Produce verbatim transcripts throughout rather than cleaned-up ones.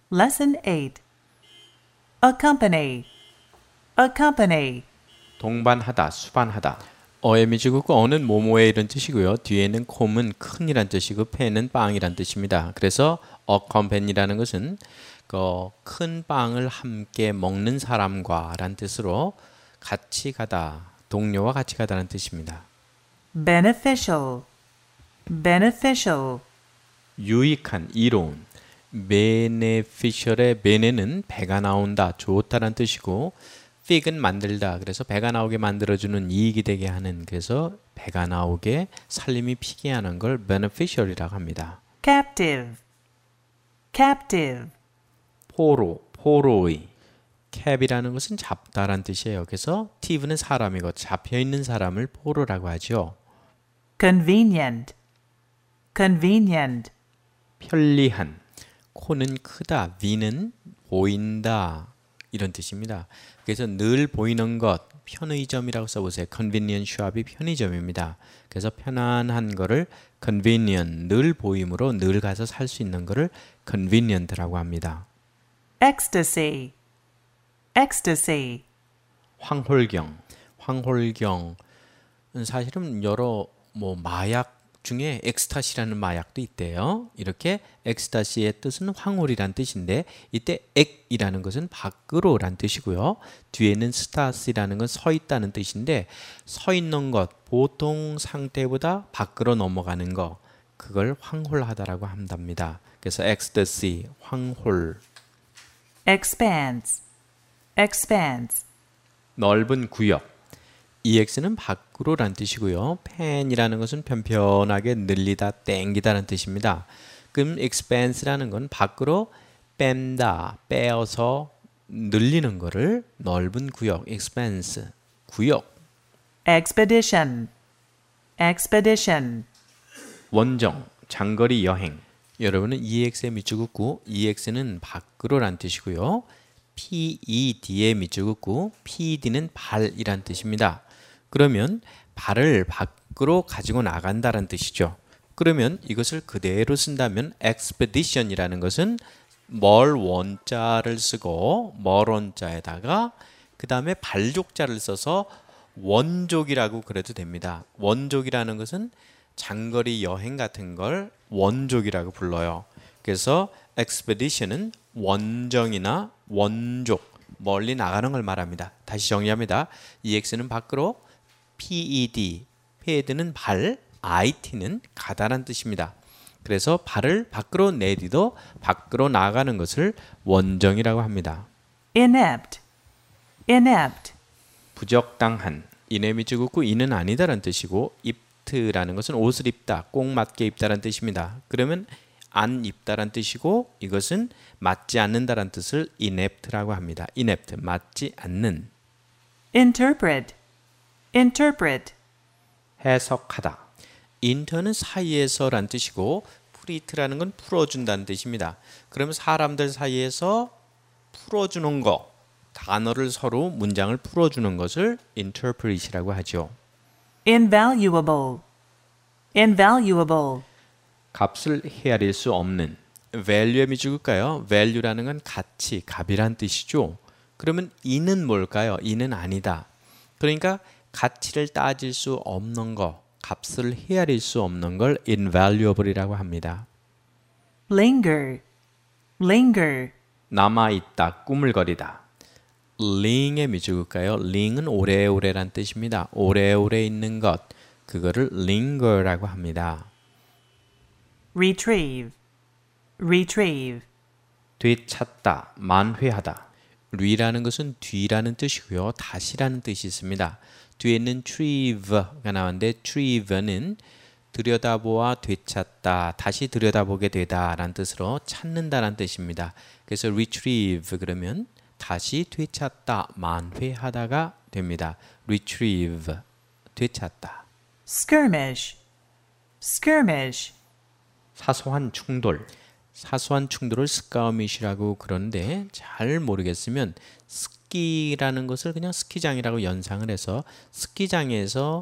Lesson eight. Accompany. Accompany. 동반하다, 수반하다. 어의 미지국구 어는 뭐뭐에 이런 뜻이고요. 뒤에는 콤은 큰이란 뜻이고 팬은 빵이란 뜻입니다. 그래서 accompany라는 것은 그 큰 빵을 함께 먹는 사람과 란 뜻으로 같이 가다, 동료와 같이 가다는 뜻입니다. Beneficial. Beneficial. 유익한, 이로운. beneficial의 bene는 배가 나온다, 좋다란 뜻이고 fig은 만들다, 그래서 배가 나오게 만들어주는, 이익이 되게 하는, 그래서 배가 나오게 살림이 피게 하는 걸 beneficial이라고 합니다. Captive. Captive. 포로, 포로의. cap이라는 것은 잡다란 뜻이에요. 그래서 tive는 사람이고 잡혀있는 사람을 포로라고 하죠. Convenient. Convenient. 편리한. 코는 크다, vi는 보인다, 이런 뜻입니다. 그래서 늘 보이는 것, 편의점이라고 써보세요. convenient shop이 편의점입니다. 그래서 편안한 거를 convenient, 늘 보임으로 늘 가서 살 수 있는 거를 convenient라고 합니다. Ecstasy. Ecstasy. 황홀경. 황홀경은 사실은 여러 뭐 마약 중에 엑스타시라는 마약도 있대요. 이렇게 엑스타시의 뜻은 황홀이란 뜻인데 이때 액이라는 것은 밖으로란 뜻이고요. 뒤에는 스타시라는 건 서 있다는 뜻인데 서 있는 것, 보통 상태보다 밖으로 넘어가는 거, 그걸 황홀하다라고 한답니다. 그래서 엑스타시, 황홀. Expanse. Expanse. 넓은 구역. ex는 밖으로란 뜻이고요. 펜이라는 것은 편편하게 늘리다, 땡기다라는 뜻입니다. 그럼 expanse라는 건 밖으로 뺀다, 빼어서 늘리는 거를 넓은 구역, expanse, 구역. Expedition. Expedition. 원정, 장거리 여행. 여러분은 ex의 밑줄 긋고 ex는 밖으로란 뜻이고요. ped의 밑줄 긋고 ped는 발이란 뜻입니다. 그러면 발을 밖으로 가지고 나간다는 뜻이죠. 그러면 이것을 그대로 쓴다면 expedition이라는 것은 멀 원자를 쓰고 멀 원자에다가 그 다음에 발족자를 써서 원족이라고 그래도 됩니다. 원족이라는 것은 장거리 여행 같은 걸 원족이라고 불러요. 그래서 expedition은 원정이나 원족, 멀리 나가는 걸 말합니다. 다시 정리합니다. ex는 밖으로, ped, ped는 발, it는 가다란 뜻입니다. 그래서 발을 밖으로 내디도 밖으로 나가는 것을 원정이라고 합니다. Inept. Inept. 부적당한. 이내 밑줄 긋고 이는 아니다라는 뜻이고 입트라는 것은 옷을 입다, 꼭 맞게 입다라는 뜻입니다. 그러면 안 입다란 뜻이고 이것은 맞지 않는다란 뜻을 inept라고 합니다. inept, 맞지 않는. Interpret. Interpret. 해석하다. inter는 사이에서란 뜻이고 프리트라는 건 풀어준다는 뜻입니다. 그러면 사람들 사이에서 풀어주는 거, 단어를 서로 문장을 풀어주는 것을 interpret이라고 하죠. Invaluable. Invaluable. 값을 헤아릴 수 없는. value의 밑줄 긋까요? value라는 건 가치, 값이란 뜻이죠. 그러면 이는 뭘까요? 이는 아니다. 그러니까 가치를 따질 수 없는 거, 값을 헤아릴 수 없는 걸 invaluable이라고 합니다. Linger. Linger. 남아있다, 꾸물거리다. ling의 밑줄 긋까요? ling은 오래오래란 뜻입니다. 오래오래 있는 것, 그거를 linger라고 합니다. Retrieve. Retrieve. 되찾다, 만회하다. re라는 것은 뒤라는 뜻이고요. 다시라는 뜻이 있습니다. 뒤에는 retrieve가 나왔는데 retrieve는 들여다보아 되찾다, 다시 들여다보게 되다 라는 뜻으로 찾는다라는 뜻입니다. 그래서 retrieve 그러면 다시 되찾다, 만회하다가 됩니다. retrieve, 되찾다. Skirmish. Skirmish. 사소한 충돌. 사소한 충돌을 스카우밋이라고 그러는데 잘 모르겠으면 스키라는 것을 그냥 스키장이라고 연상을 해서 스키장에서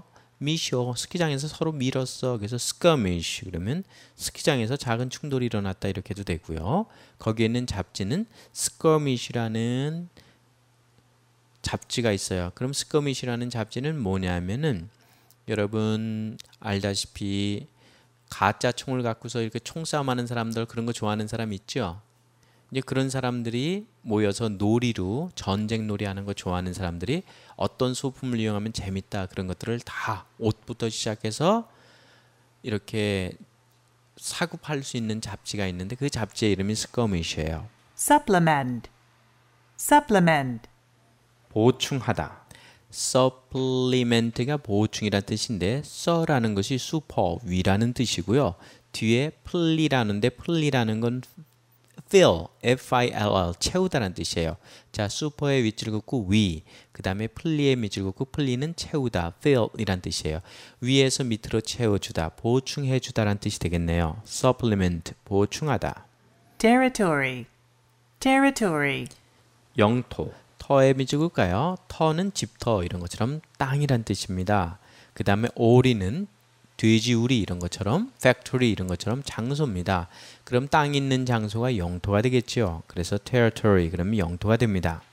미쇼 스키장에서 서로 밀었어. 그래서 skirmish 그러면 스키장에서 작은 충돌이 일어났다 이렇게 해도 되고요. 거기에 있는 잡지는 skirmish라는 잡지가 있어요. 그럼 skirmish라는 잡지는 뭐냐면은 여러분 알다시피 가짜 총을 갖고서 이렇게 총싸움하는 사람들 그런 거 좋아하는 사람 있죠? 이제 그런 사람들이 모여서 놀이로 전쟁 놀이하는 거 좋아하는 사람들이 어떤 소품을 이용하면 재밌다 그런 것들을 다 옷부터 시작해서 이렇게 사고 팔 수 있는 잡지가 있는데 그 잡지의 이름이 skirmish예요. supplement, supplement, 보충하다. supplement가 보충이라는 뜻인데 써라는 것이 super 위라는 뜻이고요. 뒤에 풀리라는데 풀리라는 건 fill, F-I-L-L 채우다라는 뜻이에요. 자, super의 윗줄 긋고 위, 그 다음에 풀리의 밑줄 긋고 풀리는 채우다, fill이란 뜻이에요. 위에서 밑으로 채워주다, 보충해주다라는 뜻이 되겠네요. supplement, 보충하다. territory, territory, 영토, 터의 밑줄 긋까요? 터는 집터 이런 것처럼 땅이란 뜻입니다. 그 다음에 오리는 돼지우리 이런 것처럼 factory 이런 것처럼 장소입니다. 그럼 땅 있는 장소가 영토가 되겠죠. 그래서 territory 그러면 영토가 됩니다.